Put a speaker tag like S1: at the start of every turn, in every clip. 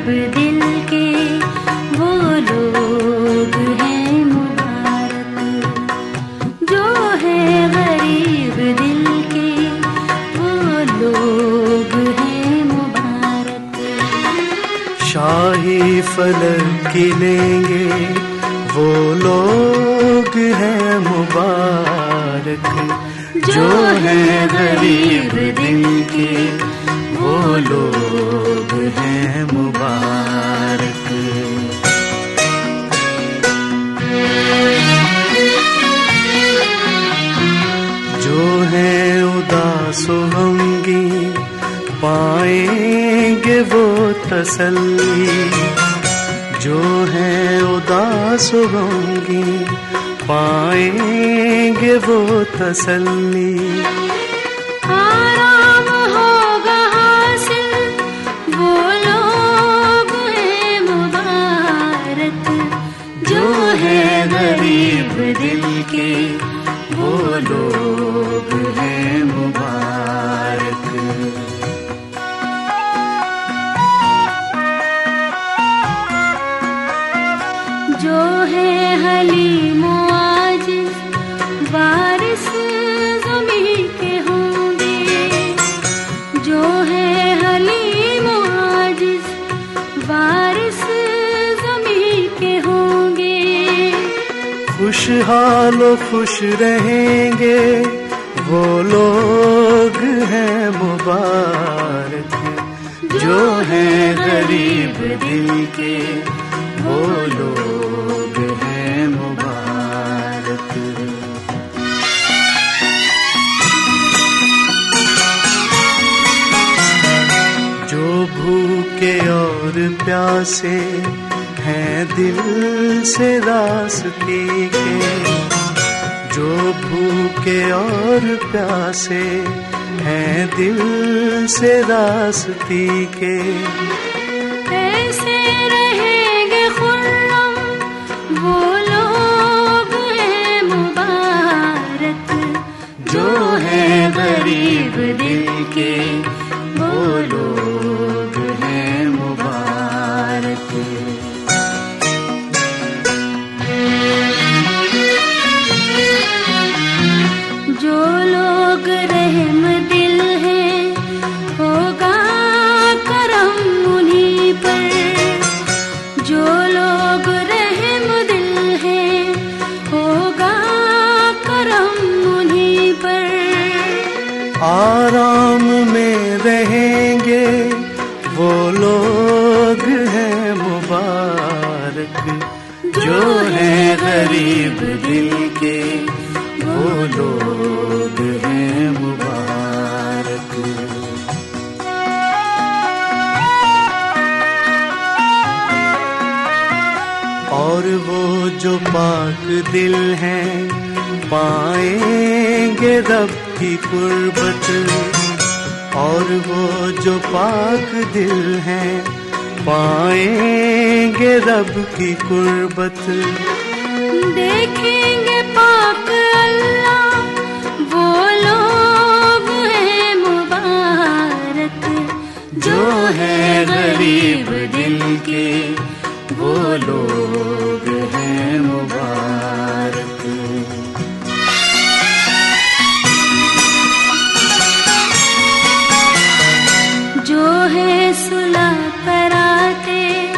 S1: गरीब दिल के वो लोग हैं मुबारक, जो है गरीब दिल के वो लोग हैं मुबारक।
S2: शाही फलक की लेंगे वो लोग हैं मुबारक, जो है गरीब दिल के वो लोग हैं मुबारक। जो है उदास गमगी पाएंगे वो तसल्ली, जो है उदास गमगी पाएंगे वो तसल्ली।
S1: आराम होगा हासिल वो लोग हैं मुबारक, जो है गरीब दिल के वो लोग हैं मुबारक। जो है हलीम आजिज़ वारिस ज़मीं के होंगे, जो है हलीम आजिज़ वारिस ज़मीं के होंगे।
S2: खुशहाल खुश रहेंगे वो लोग हैं मुबारक, जो है गरीब दिल के वो लोग हैं मुबारक। जो भूखे और प्यासे हैं दिल से रास्ते के, जो भूखे और प्यासे हैं दिल से रास्ते के।
S1: ऐसे रहेंगे खुर्रम वो लोग हैं मुबारक, जो है गरीब दिल के वो लोग हैं मुबारक। जो लोग रहम दिल हैं होगा करम उन्हीं पर, जो लोग रहम दिल हैं होगा करम उन्हीं पर।
S2: आराम में रहेंगे वो लोग हैं मुबारक, जो है गरीब दिल के वो लोग हैं मुबारक। और वो जो पाक दिल हैं पाएंगे रब की कुर्बत, और वो जो पाक दिल हैं पाएंगे रब की कुर्बत।
S1: देखेंगे पाक अल्लाह वो लोग हैं मुबारक, जो है गरीब दिल के वो लोग हैं मुबारक। जो है सुलह कराते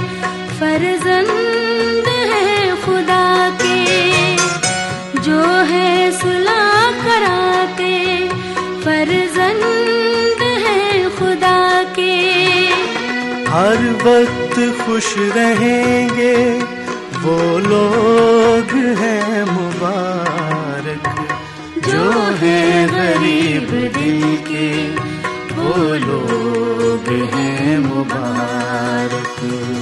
S1: फर्जंद है खुदा के, जो है सुलह कराते फर्जंद है खुदा के।
S2: हर वक्त खुश रहेंगे वो लोग हैं मुबारक, जो है गरीब दिल के वो लोग हैं मुबारक।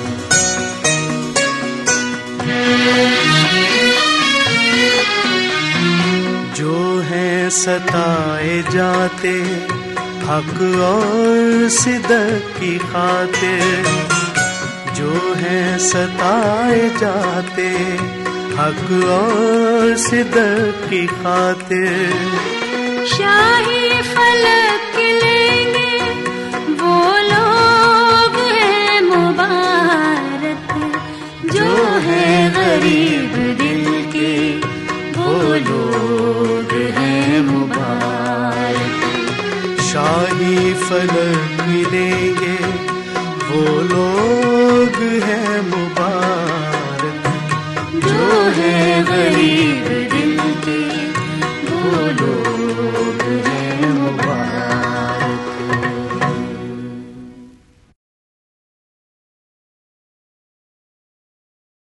S2: जो हैं सताए जाते हक और सिदक की खातिर, जो हैं सताए जाते हक और सिदक की खातिर।
S1: शाही फलक लेंगे वो लोग हैं मुबारक,
S2: फलक मिलेंगे, वो लोग हैं मुबारक जो है गरीब